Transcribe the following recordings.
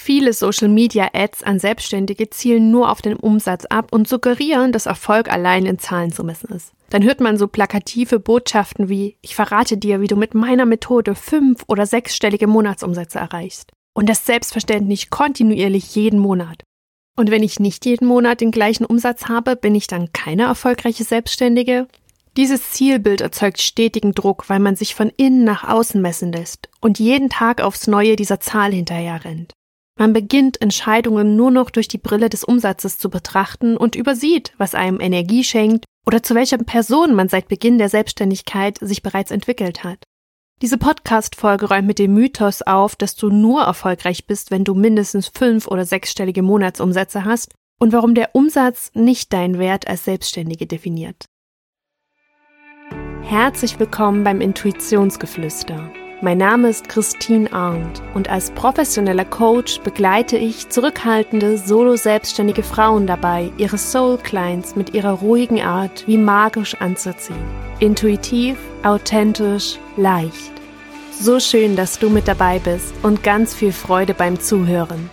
Viele Social-Media-Ads an Selbstständige zielen nur auf den Umsatz ab und suggerieren, dass Erfolg allein in Zahlen zu messen ist. Dann hört man so plakative Botschaften wie: Ich verrate dir, wie du mit meiner Methode 5- oder 6-stellige Monatsumsätze erreichst. Und das selbstverständlich kontinuierlich jeden Monat. Und wenn ich nicht jeden Monat den gleichen Umsatz habe, bin ich dann keine erfolgreiche Selbstständige? Dieses Zielbild erzeugt stetigen Druck, weil man sich von innen nach außen messen lässt und jeden Tag aufs Neue dieser Zahl hinterher rennt. Man beginnt, Entscheidungen nur noch durch die Brille des Umsatzes zu betrachten und übersieht, was einem Energie schenkt oder zu welcher Person man seit Beginn der Selbstständigkeit sich bereits entwickelt hat. Diese Podcast-Folge räumt mit dem Mythos auf, dass du nur erfolgreich bist, wenn du mindestens 5- oder 6-stellige Monatsumsätze hast und warum der Umsatz nicht deinen Wert als Selbstständige definiert. Herzlich willkommen beim Intuitionsgeflüster. Mein Name ist Christine Arndt und als professioneller Coach begleite ich zurückhaltende, solo-selbstständige Frauen dabei, ihre Soul-Clients mit ihrer ruhigen Art wie magisch anzuziehen. Intuitiv, authentisch, leicht. So schön, dass du mit dabei bist und ganz viel Freude beim Zuhören.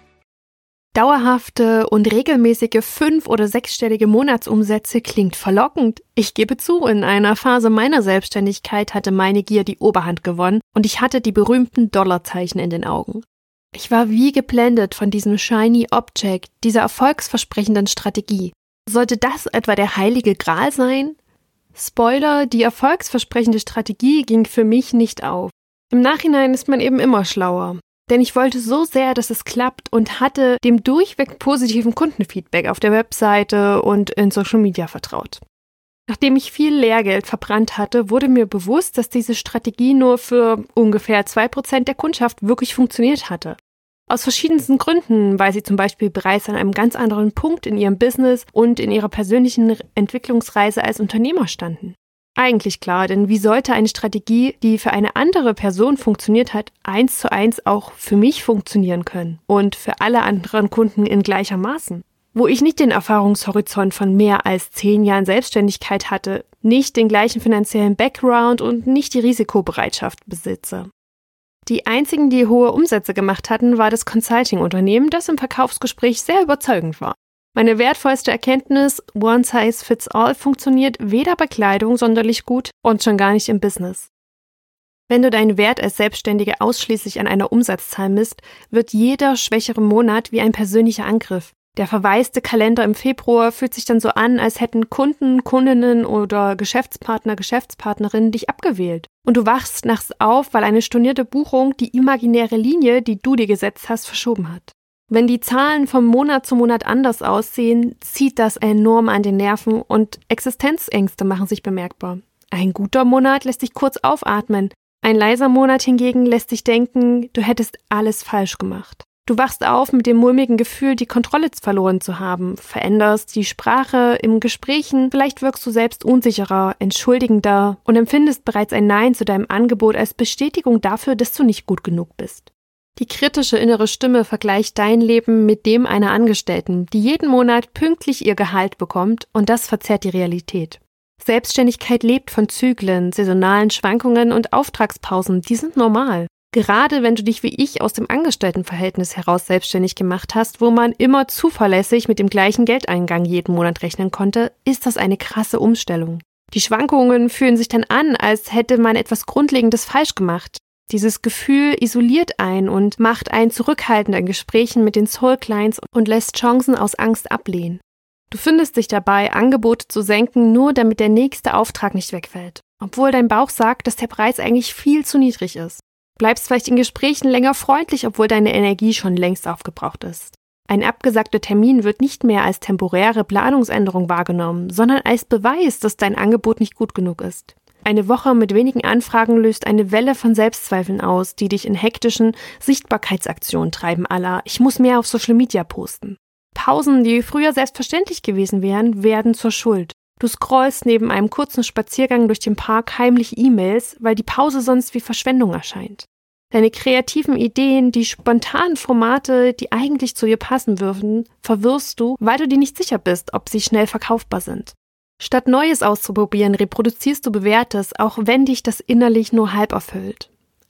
Dauerhafte und regelmäßige 5- oder 6-stellige Monatsumsätze klingt verlockend. Ich gebe zu, in einer Phase meiner Selbstständigkeit hatte meine Gier die Oberhand gewonnen und ich hatte die berühmten Dollarzeichen in den Augen. Ich war wie geblendet von diesem Shiny Object, dieser erfolgsversprechenden Strategie. Sollte das etwa der heilige Gral sein? Spoiler, die erfolgsversprechende Strategie ging für mich nicht auf. Im Nachhinein ist man eben immer schlauer. Denn ich wollte so sehr, dass es klappt und hatte dem durchweg positiven Kundenfeedback auf der Webseite und in Social Media vertraut. Nachdem ich viel Lehrgeld verbrannt hatte, wurde mir bewusst, dass diese Strategie nur für ungefähr 2% der Kundschaft wirklich funktioniert hatte. Aus verschiedensten Gründen, weil sie zum Beispiel bereits an einem ganz anderen Punkt in ihrem Business und in ihrer persönlichen Entwicklungsreise als Unternehmer standen. Eigentlich klar, denn wie sollte eine Strategie, die für eine andere Person funktioniert hat, 1:1 auch für mich funktionieren können und für alle anderen Kunden in gleichermaßen? Wo ich nicht den Erfahrungshorizont von mehr als 10 Jahren Selbstständigkeit hatte, nicht den gleichen finanziellen Background und nicht die Risikobereitschaft besitze. Die einzigen, die hohe Umsätze gemacht hatten, war das Consulting-Unternehmen, das im Verkaufsgespräch sehr überzeugend war. Meine wertvollste Erkenntnis: One Size Fits All funktioniert weder bei Kleidung sonderlich gut und schon gar nicht im Business. Wenn du deinen Wert als Selbstständige ausschließlich an einer Umsatzzahl misst, wird jeder schwächere Monat wie ein persönlicher Angriff. Der verwaiste Kalender im Februar fühlt sich dann so an, als hätten Kunden, Kundinnen oder Geschäftspartner, Geschäftspartnerinnen dich abgewählt. Und du wachst nachts auf, weil eine stornierte Buchung die imaginäre Linie, die du dir gesetzt hast, verschoben hat. Wenn die Zahlen von Monat zu Monat anders aussehen, zieht das enorm an den Nerven und Existenzängste machen sich bemerkbar. Ein guter Monat lässt dich kurz aufatmen. Ein leiser Monat hingegen lässt dich denken, du hättest alles falsch gemacht. Du wachst auf mit dem mulmigen Gefühl, die Kontrolle verloren zu haben, veränderst die Sprache im Gesprächen, vielleicht wirkst du selbst unsicherer, entschuldigender und empfindest bereits ein Nein zu deinem Angebot als Bestätigung dafür, dass du nicht gut genug bist. Die kritische innere Stimme vergleicht dein Leben mit dem einer Angestellten, die jeden Monat pünktlich ihr Gehalt bekommt, und das verzerrt die Realität. Selbstständigkeit lebt von Zyklen, saisonalen Schwankungen und Auftragspausen, die sind normal. Gerade wenn du dich wie ich aus dem Angestelltenverhältnis heraus selbstständig gemacht hast, wo man immer zuverlässig mit dem gleichen Geldeingang jeden Monat rechnen konnte, ist das eine krasse Umstellung. Die Schwankungen fühlen sich dann an, als hätte man etwas Grundlegendes falsch gemacht. Dieses Gefühl isoliert einen und macht einen zurückhaltend in Gesprächen mit den Soul-Clients und lässt Chancen aus Angst ablehnen. Du findest dich dabei, Angebote zu senken, nur damit der nächste Auftrag nicht wegfällt, obwohl dein Bauch sagt, dass der Preis eigentlich viel zu niedrig ist. Bleibst vielleicht in Gesprächen länger freundlich, obwohl deine Energie schon längst aufgebraucht ist. Ein abgesagter Termin wird nicht mehr als temporäre Planungsänderung wahrgenommen, sondern als Beweis, dass dein Angebot nicht gut genug ist. Eine Woche mit wenigen Anfragen löst eine Welle von Selbstzweifeln aus, die dich in hektischen Sichtbarkeitsaktionen treiben, à la ich muss mehr auf Social Media posten. Pausen, die früher selbstverständlich gewesen wären, werden zur Schuld. Du scrollst neben einem kurzen Spaziergang durch den Park heimlich E-Mails, weil die Pause sonst wie Verschwendung erscheint. Deine kreativen Ideen, die spontanen Formate, die eigentlich zu dir passen würden, verwirrst du, weil du dir nicht sicher bist, ob sie schnell verkaufbar sind. Statt Neues auszuprobieren, reproduzierst du Bewährtes, auch wenn dich das innerlich nur halb erfüllt.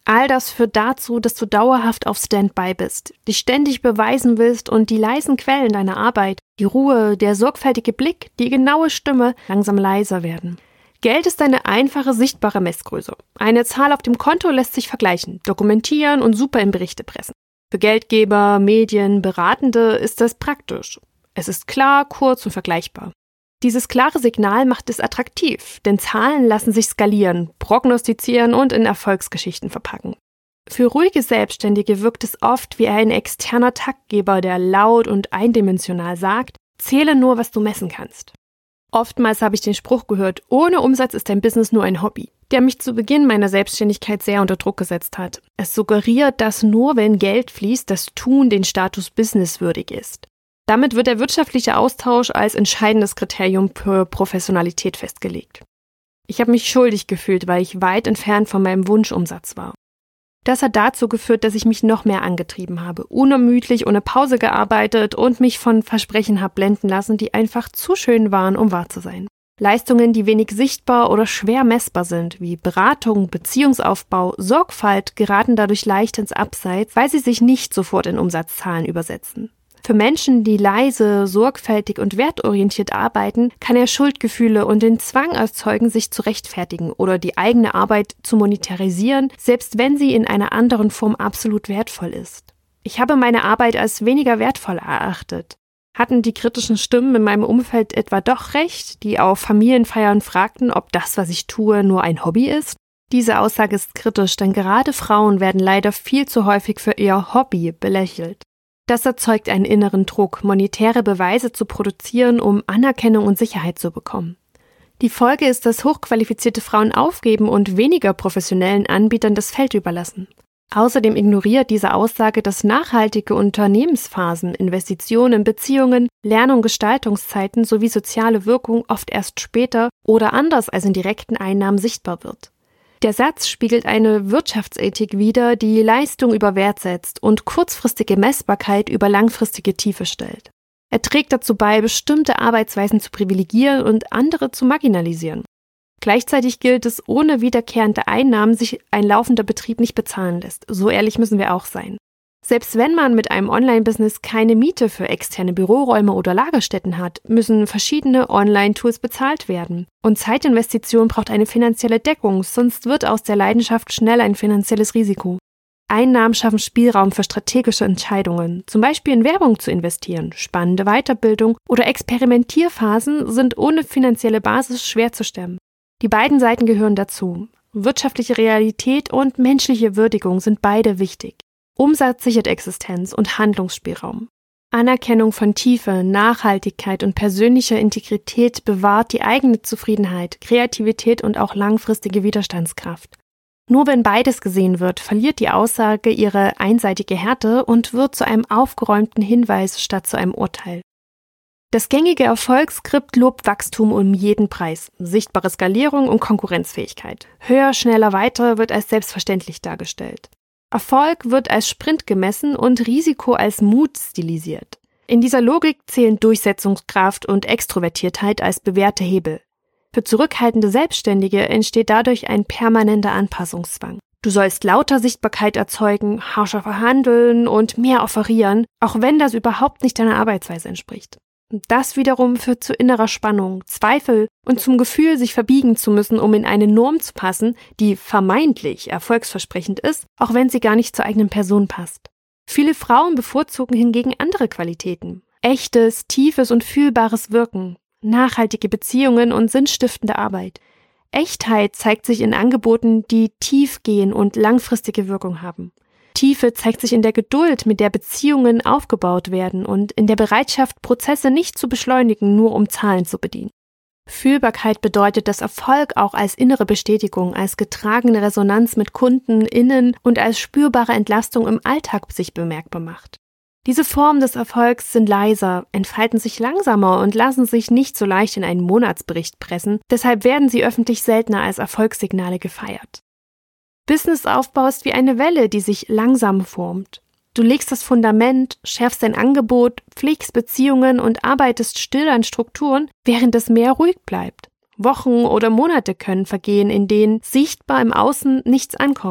All das führt dazu, dass du dauerhaft auf Standby bist, dich ständig beweisen willst und die leisen Quellen deiner Arbeit, die Ruhe, der sorgfältige Blick, die genaue Stimme langsam leiser werden. Geld ist eine einfache, sichtbare Messgröße. Eine Zahl auf dem Konto lässt sich vergleichen, dokumentieren und super in Berichte pressen. Für Geldgeber, Medien, Beratende ist das praktisch. Es ist klar, kurz und vergleichbar. Dieses klare Signal macht es attraktiv, denn Zahlen lassen sich skalieren, prognostizieren und in Erfolgsgeschichten verpacken. Für ruhige Selbstständige wirkt es oft wie ein externer Taktgeber, der laut und eindimensional sagt, zähle nur, was du messen kannst. Oftmals habe ich den Spruch gehört, ohne Umsatz ist dein Business nur ein Hobby, der mich zu Beginn meiner Selbstständigkeit sehr unter Druck gesetzt hat. Es suggeriert, dass nur wenn Geld fließt, das Tun den Status Business würdig ist. Damit wird der wirtschaftliche Austausch als entscheidendes Kriterium für Professionalität festgelegt. Ich habe mich schuldig gefühlt, weil ich weit entfernt von meinem Wunschumsatz war. Das hat dazu geführt, dass ich mich noch mehr angetrieben habe, unermüdlich ohne Pause gearbeitet und mich von Versprechen habe blenden lassen, die einfach zu schön waren, um wahr zu sein. Leistungen, die wenig sichtbar oder schwer messbar sind, wie Beratung, Beziehungsaufbau, Sorgfalt, geraten dadurch leicht ins Abseits, weil sie sich nicht sofort in Umsatzzahlen übersetzen. Für Menschen, die leise, sorgfältig und wertorientiert arbeiten, kann er Schuldgefühle und den Zwang erzeugen, sich zu rechtfertigen oder die eigene Arbeit zu monetarisieren, selbst wenn sie in einer anderen Form absolut wertvoll ist. Ich habe meine Arbeit als weniger wertvoll erachtet. Hatten die kritischen Stimmen in meinem Umfeld etwa doch recht, die auf Familienfeiern fragten, ob das, was ich tue, nur ein Hobby ist? Diese Aussage ist kritisch, denn gerade Frauen werden leider viel zu häufig für ihr Hobby belächelt. Das erzeugt einen inneren Druck, monetäre Beweise zu produzieren, um Anerkennung und Sicherheit zu bekommen. Die Folge ist, dass hochqualifizierte Frauen aufgeben und weniger professionellen Anbietern das Feld überlassen. Außerdem ignoriert diese Aussage, dass nachhaltige Unternehmensphasen, Investitionen, Beziehungen, Lern- und Gestaltungszeiten sowie soziale Wirkung oft erst später oder anders als in direkten Einnahmen sichtbar wird. Der Satz spiegelt eine Wirtschaftsethik wider, die Leistung über Wert setzt und kurzfristige Messbarkeit über langfristige Tiefe stellt. Er trägt dazu bei, bestimmte Arbeitsweisen zu privilegieren und andere zu marginalisieren. Gleichzeitig gilt es, ohne wiederkehrende Einnahmen sich ein laufender Betrieb nicht bezahlen lässt. So ehrlich müssen wir auch sein. Selbst wenn man mit einem Online-Business keine Miete für externe Büroräume oder Lagerstätten hat, müssen verschiedene Online-Tools bezahlt werden. Und Zeitinvestition braucht eine finanzielle Deckung, sonst wird aus der Leidenschaft schnell ein finanzielles Risiko. Einnahmen schaffen Spielraum für strategische Entscheidungen, zum Beispiel in Werbung zu investieren. Spannende Weiterbildung oder Experimentierphasen sind ohne finanzielle Basis schwer zu stemmen. Die beiden Seiten gehören dazu. Wirtschaftliche Realität und menschliche Würdigung sind beide wichtig. Umsatz sichert Existenz und Handlungsspielraum. Anerkennung von Tiefe, Nachhaltigkeit und persönlicher Integrität bewahrt die eigene Zufriedenheit, Kreativität und auch langfristige Widerstandskraft. Nur wenn beides gesehen wird, verliert die Aussage ihre einseitige Härte und wird zu einem aufgeräumten Hinweis statt zu einem Urteil. Das gängige Erfolgsskript lobt Wachstum um jeden Preis, sichtbare Skalierung und Konkurrenzfähigkeit. Höher, schneller, weiter wird als selbstverständlich dargestellt. Erfolg wird als Sprint gemessen und Risiko als Mut stilisiert. In dieser Logik zählen Durchsetzungskraft und Extrovertiertheit als bewährte Hebel. Für zurückhaltende Selbstständige entsteht dadurch ein permanenter Anpassungszwang. Du sollst lauter Sichtbarkeit erzeugen, harscher verhandeln und mehr offerieren, auch wenn das überhaupt nicht deiner Arbeitsweise entspricht. Das wiederum führt zu innerer Spannung, Zweifel und zum Gefühl, sich verbiegen zu müssen, um in eine Norm zu passen, die vermeintlich erfolgsversprechend ist, auch wenn sie gar nicht zur eigenen Person passt. Viele Frauen bevorzugen hingegen andere Qualitäten. Echtes, tiefes und fühlbares Wirken, nachhaltige Beziehungen und sinnstiftende Arbeit. Echtheit zeigt sich in Angeboten, die tief gehen und langfristige Wirkung haben. Tiefe zeigt sich in der Geduld, mit der Beziehungen aufgebaut werden und in der Bereitschaft, Prozesse nicht zu beschleunigen, nur um Zahlen zu bedienen. Fühlbarkeit bedeutet, dass Erfolg auch als innere Bestätigung, als getragene Resonanz mit Kunden, innen und als spürbare Entlastung im Alltag sich bemerkbar macht. Diese Formen des Erfolgs sind leiser, entfalten sich langsamer und lassen sich nicht so leicht in einen Monatsbericht pressen, deshalb werden sie öffentlich seltener als Erfolgssignale gefeiert. Businessaufbau ist wie eine Welle, die sich langsam formt. Du legst das Fundament, schärfst dein Angebot, pflegst Beziehungen und arbeitest still an Strukturen, während das Meer ruhig bleibt. Wochen oder Monate können vergehen, in denen sichtbar im Außen nichts ankommt.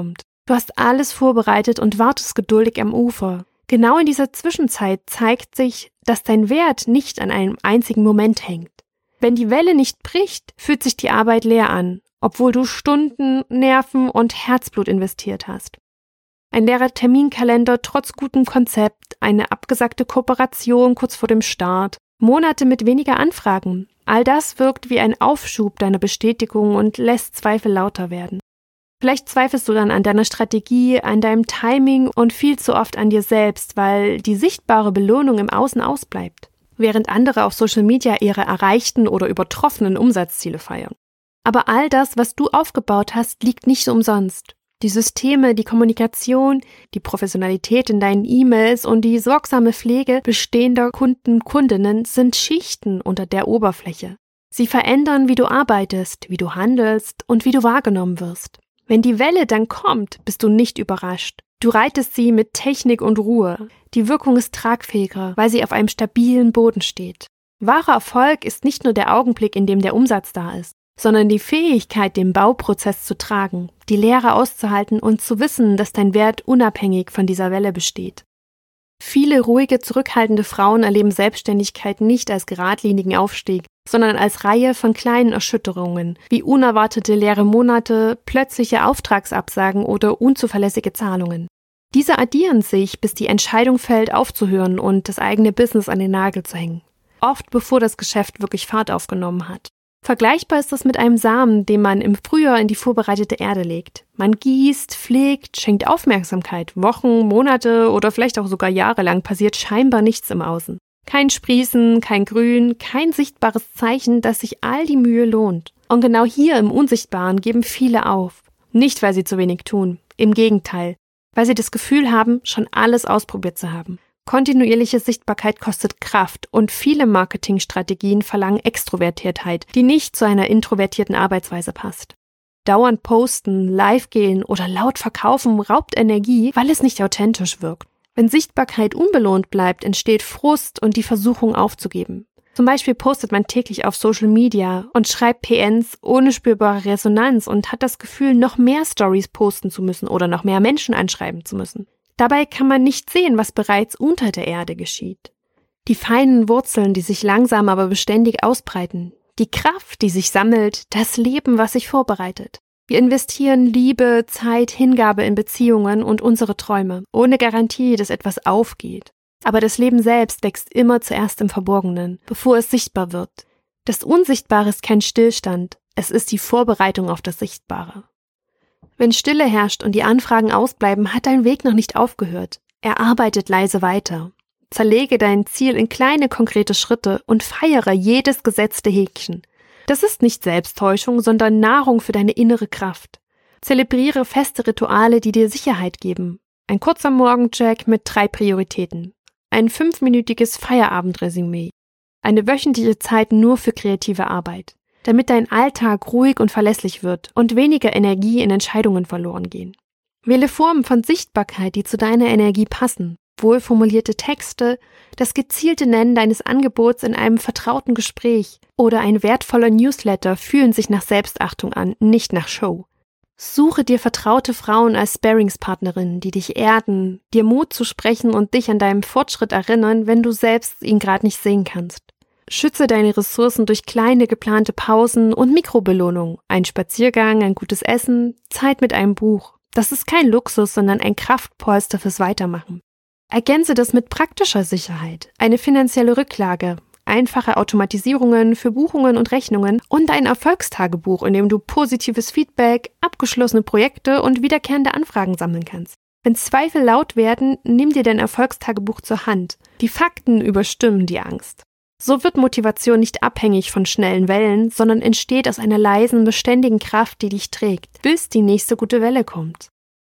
Du hast alles vorbereitet und wartest geduldig am Ufer. Genau in dieser Zwischenzeit zeigt sich, dass dein Wert nicht an einem einzigen Moment hängt. Wenn die Welle nicht bricht, fühlt sich die Arbeit leer an, obwohl du Stunden, Nerven und Herzblut investiert hast. Ein leerer Terminkalender trotz gutem Konzept, eine abgesagte Kooperation kurz vor dem Start, Monate mit weniger Anfragen. All das wirkt wie ein Aufschub deiner Bestätigung und lässt Zweifel lauter werden. Vielleicht zweifelst du dann an deiner Strategie, an deinem Timing und viel zu oft an dir selbst, weil die sichtbare Belohnung im Außen ausbleibt, während andere auf Social Media ihre erreichten oder übertroffenen Umsatzziele feiern. Aber all das, was du aufgebaut hast, liegt nicht umsonst. Die Systeme, die Kommunikation, die Professionalität in deinen E-Mails und die sorgsame Pflege bestehender Kunden, Kundinnen sind Schichten unter der Oberfläche. Sie verändern, wie du arbeitest, wie du handelst und wie du wahrgenommen wirst. Wenn die Welle dann kommt, bist du nicht überrascht. Du reitest sie mit Technik und Ruhe. Die Wirkung ist tragfähiger, weil sie auf einem stabilen Boden steht. Wahrer Erfolg ist nicht nur der Augenblick, in dem der Umsatz da ist, sondern die Fähigkeit, den Bauprozess zu tragen, die Leere auszuhalten und zu wissen, dass dein Wert unabhängig von dieser Welle besteht. Viele ruhige, zurückhaltende Frauen erleben Selbstständigkeit nicht als geradlinigen Aufstieg, sondern als Reihe von kleinen Erschütterungen, wie unerwartete leere Monate, plötzliche Auftragsabsagen oder unzuverlässige Zahlungen. Diese addieren sich, bis die Entscheidung fällt, aufzuhören und das eigene Business an den Nagel zu hängen. Oft bevor das Geschäft wirklich Fahrt aufgenommen hat. Vergleichbar ist das mit einem Samen, den man im Frühjahr in die vorbereitete Erde legt. Man gießt, pflegt, schenkt Aufmerksamkeit. Wochen, Monate oder vielleicht auch sogar jahrelang passiert scheinbar nichts im Außen. Kein Sprießen, kein Grün, kein sichtbares Zeichen, dass sich all die Mühe lohnt. Und genau hier im Unsichtbaren geben viele auf. Nicht, weil sie zu wenig tun. Im Gegenteil, weil sie das Gefühl haben, schon alles ausprobiert zu haben. Kontinuierliche Sichtbarkeit kostet Kraft und viele Marketingstrategien verlangen Extrovertiertheit, die nicht zu einer introvertierten Arbeitsweise passt. Dauernd posten, live gehen oder laut verkaufen raubt Energie, weil es nicht authentisch wirkt. Wenn Sichtbarkeit unbelohnt bleibt, entsteht Frust und die Versuchung aufzugeben. Zum Beispiel postet man täglich auf Social Media und schreibt PNs ohne spürbare Resonanz und hat das Gefühl, noch mehr Stories posten zu müssen oder noch mehr Menschen anschreiben zu müssen. Dabei kann man nicht sehen, was bereits unter der Erde geschieht. Die feinen Wurzeln, die sich langsam aber beständig ausbreiten. Die Kraft, die sich sammelt, das Leben, was sich vorbereitet. Wir investieren Liebe, Zeit, Hingabe in Beziehungen und unsere Träume, ohne Garantie, dass etwas aufgeht. Aber das Leben selbst wächst immer zuerst im Verborgenen, bevor es sichtbar wird. Das Unsichtbare ist kein Stillstand, es ist die Vorbereitung auf das Sichtbare. Wenn Stille herrscht und die Anfragen ausbleiben, hat dein Weg noch nicht aufgehört. Er arbeitet leise weiter. Zerlege dein Ziel in kleine, konkrete Schritte und feiere jedes gesetzte Häkchen. Das ist nicht Selbsttäuschung, sondern Nahrung für deine innere Kraft. Zelebriere feste Rituale, die dir Sicherheit geben. Ein kurzer Morgencheck mit 3 Prioritäten. Ein 5-minütiges Feierabendresümee. Eine wöchentliche Zeit nur für kreative Arbeit. Damit dein Alltag ruhig und verlässlich wird und weniger Energie in Entscheidungen verloren gehen. Wähle Formen von Sichtbarkeit, die zu deiner Energie passen. Wohlformulierte Texte, das gezielte Nennen deines Angebots in einem vertrauten Gespräch oder ein wertvoller Newsletter fühlen sich nach Selbstachtung an, nicht nach Show. Suche dir vertraute Frauen als Sparringspartnerinnen, die dich erden, dir Mut zu sprechen und dich an deinem Fortschritt erinnern, wenn du selbst ihn gerade nicht sehen kannst. Schütze deine Ressourcen durch kleine geplante Pausen und Mikrobelohnung, ein Spaziergang, ein gutes Essen, Zeit mit einem Buch. Das ist kein Luxus, sondern ein Kraftpolster fürs Weitermachen. Ergänze das mit praktischer Sicherheit, eine finanzielle Rücklage, einfache Automatisierungen für Buchungen und Rechnungen und ein Erfolgstagebuch, in dem du positives Feedback, abgeschlossene Projekte und wiederkehrende Anfragen sammeln kannst. Wenn Zweifel laut werden, nimm dir dein Erfolgstagebuch zur Hand. Die Fakten überstimmen die Angst. So wird Motivation nicht abhängig von schnellen Wellen, sondern entsteht aus einer leisen, beständigen Kraft, die dich trägt, bis die nächste gute Welle kommt.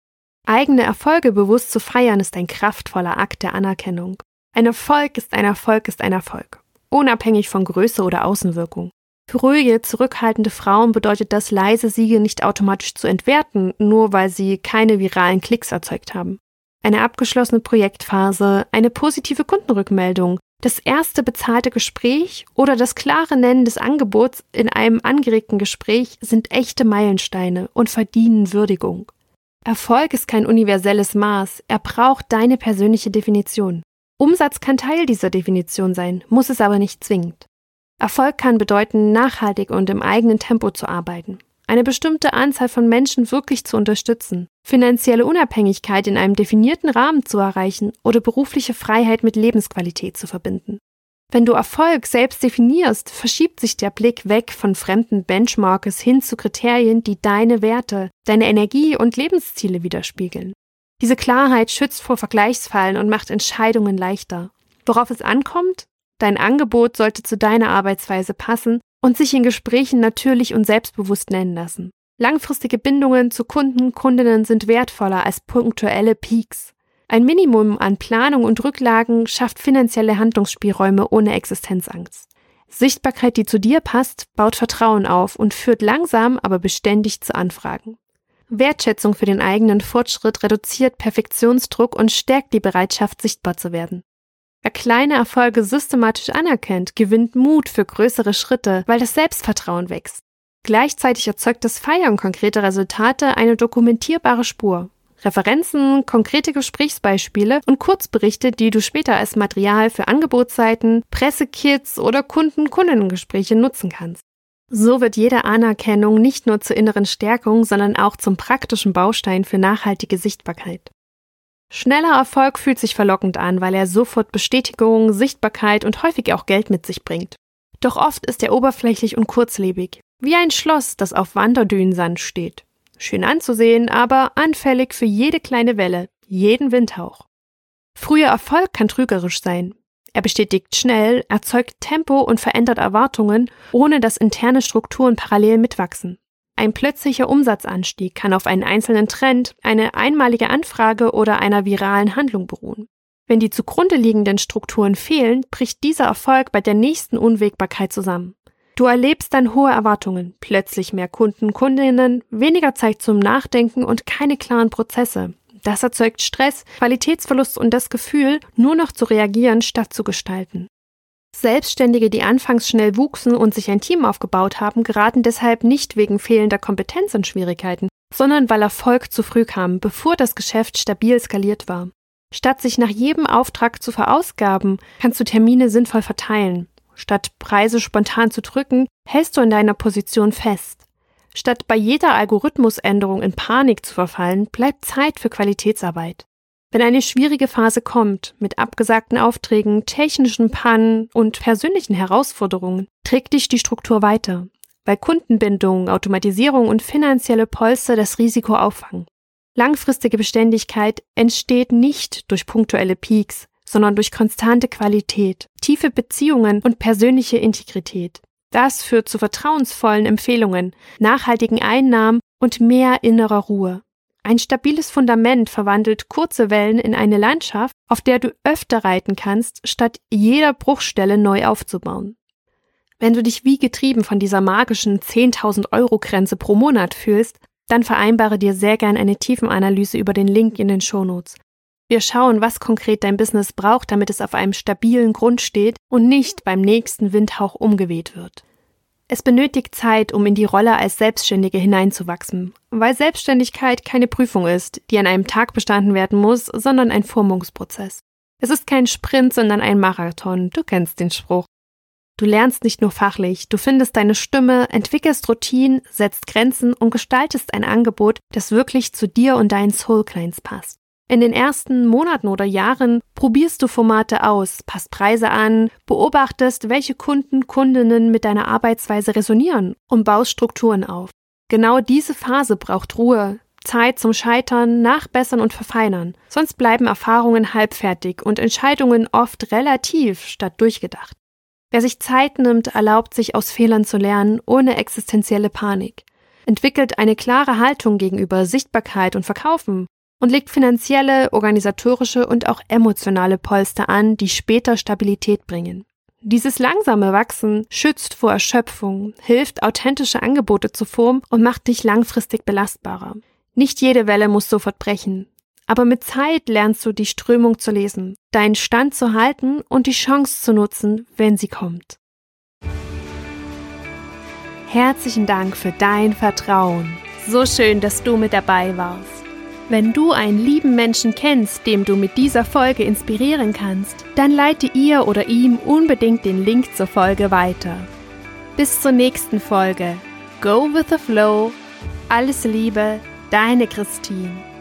Eigene Erfolge bewusst zu feiern, ist ein kraftvoller Akt der Anerkennung. Ein Erfolg ist ein Erfolg ist ein Erfolg, unabhängig von Größe oder Außenwirkung. Für ruhige, zurückhaltende Frauen bedeutet das, leise Siege nicht automatisch zu entwerten, nur weil sie keine viralen Klicks erzeugt haben. Eine abgeschlossene Projektphase, eine positive Kundenrückmeldung, das erste bezahlte Gespräch oder das klare Nennen des Angebots in einem angeregten Gespräch sind echte Meilensteine und verdienen Würdigung. Erfolg ist kein universelles Maß, er braucht deine persönliche Definition. Umsatz kann Teil dieser Definition sein, muss es aber nicht zwingend. Erfolg kann bedeuten, nachhaltig und im eigenen Tempo zu arbeiten, eine bestimmte Anzahl von Menschen wirklich zu unterstützen, finanzielle Unabhängigkeit in einem definierten Rahmen zu erreichen oder berufliche Freiheit mit Lebensqualität zu verbinden. Wenn du Erfolg selbst definierst, verschiebt sich der Blick weg von fremden Benchmarks hin zu Kriterien, die deine Werte, deine Energie und Lebensziele widerspiegeln. Diese Klarheit schützt vor Vergleichsfallen und macht Entscheidungen leichter. Worauf es ankommt? Dein Angebot sollte zu deiner Arbeitsweise passen und sich in Gesprächen natürlich und selbstbewusst nennen lassen. Langfristige Bindungen zu Kunden, Kundinnen sind wertvoller als punktuelle Peaks. Ein Minimum an Planung und Rücklagen schafft finanzielle Handlungsspielräume ohne Existenzangst. Sichtbarkeit, die zu dir passt, baut Vertrauen auf und führt langsam, aber beständig zu Anfragen. Wertschätzung für den eigenen Fortschritt reduziert Perfektionsdruck und stärkt die Bereitschaft, sichtbar zu werden. Wer kleine Erfolge systematisch anerkennt, gewinnt Mut für größere Schritte, weil das Selbstvertrauen wächst. Gleichzeitig erzeugt das Feiern konkreter Resultate eine dokumentierbare Spur. Referenzen, konkrete Gesprächsbeispiele und Kurzberichte, die du später als Material für Angebotsseiten, Pressekits oder Kundinnengespräche nutzen kannst. So wird jede Anerkennung nicht nur zur inneren Stärkung, sondern auch zum praktischen Baustein für nachhaltige Sichtbarkeit. Schneller Erfolg fühlt sich verlockend an, weil er sofort Bestätigung, Sichtbarkeit und häufig auch Geld mit sich bringt. Doch oft ist er oberflächlich und kurzlebig, wie ein Schloss, das auf Wanderdünensand steht. Schön anzusehen, aber anfällig für jede kleine Welle, jeden Windhauch. Früher Erfolg kann trügerisch sein. Er bestätigt schnell, erzeugt Tempo und verändert Erwartungen, ohne dass interne Strukturen parallel mitwachsen. Ein plötzlicher Umsatzanstieg kann auf einen einzelnen Trend, eine einmalige Anfrage oder einer viralen Handlung beruhen. Wenn die zugrunde liegenden Strukturen fehlen, bricht dieser Erfolg bei der nächsten Unwägbarkeit zusammen. Du erlebst dann hohe Erwartungen, plötzlich mehr Kunden, Kundinnen, weniger Zeit zum Nachdenken und keine klaren Prozesse. Das erzeugt Stress, Qualitätsverlust und das Gefühl, nur noch zu reagieren, statt zu gestalten. Selbstständige, die anfangs schnell wuchsen und sich ein Team aufgebaut haben, geraten deshalb nicht wegen fehlender Kompetenz in Schwierigkeiten, sondern weil Erfolg zu früh kam, bevor das Geschäft stabil skaliert war. Statt sich nach jedem Auftrag zu verausgaben, kannst du Termine sinnvoll verteilen. Statt Preise spontan zu drücken, hältst du in deiner Position fest. Statt bei jeder Algorithmusänderung in Panik zu verfallen, bleibt Zeit für Qualitätsarbeit. Wenn eine schwierige Phase kommt, mit abgesagten Aufträgen, technischen Pannen und persönlichen Herausforderungen, trägt dich die Struktur weiter, weil Kundenbindung, Automatisierung und finanzielle Polster das Risiko auffangen. Langfristige Beständigkeit entsteht nicht durch punktuelle Peaks, sondern durch konstante Qualität, tiefe Beziehungen und persönliche Integrität. Das führt zu vertrauensvollen Empfehlungen, nachhaltigen Einnahmen und mehr innerer Ruhe. Ein stabiles Fundament verwandelt kurze Wellen in eine Landschaft, auf der du öfter reiten kannst, statt jeder Bruchstelle neu aufzubauen. Wenn du dich wie getrieben von dieser magischen 10.000 € Grenze pro Monat fühlst, dann vereinbare dir sehr gern eine Tiefenanalyse über den Link in den Shownotes. Wir schauen, was konkret dein Business braucht, damit es auf einem stabilen Grund steht und nicht beim nächsten Windhauch umgeweht wird. Es benötigt Zeit, um in die Rolle als Selbstständige hineinzuwachsen, weil Selbstständigkeit keine Prüfung ist, die an einem Tag bestanden werden muss, sondern ein Formungsprozess. Es ist kein Sprint, sondern ein Marathon, du kennst den Spruch. Du lernst nicht nur fachlich, du findest deine Stimme, entwickelst Routinen, setzt Grenzen und gestaltest ein Angebot, das wirklich zu dir und deinen Soul Clients passt. In den ersten Monaten oder Jahren probierst du Formate aus, passt Preise an, beobachtest, welche Kunden, Kundinnen mit deiner Arbeitsweise resonieren und baust Strukturen auf. Genau diese Phase braucht Ruhe, Zeit zum Scheitern, Nachbessern und Verfeinern. Sonst bleiben Erfahrungen halbfertig und Entscheidungen oft relativ statt durchgedacht. Wer sich Zeit nimmt, erlaubt sich aus Fehlern zu lernen, ohne existenzielle Panik, entwickelt eine klare Haltung gegenüber Sichtbarkeit und Verkaufen und legt finanzielle, organisatorische und auch emotionale Polster an, die später Stabilität bringen. Dieses langsame Wachsen schützt vor Erschöpfung, hilft, authentische Angebote zu formen und macht dich langfristig belastbarer. Nicht jede Welle muss sofort brechen, aber mit Zeit lernst du die Strömung zu lesen, deinen Stand zu halten und die Chance zu nutzen, wenn sie kommt. Herzlichen Dank für dein Vertrauen. So schön, dass du mit dabei warst. Wenn du einen lieben Menschen kennst, dem du mit dieser Folge inspirieren kannst, dann leite ihr oder ihm unbedingt den Link zur Folge weiter. Bis zur nächsten Folge. Go with the flow. Alles Liebe, deine Christine.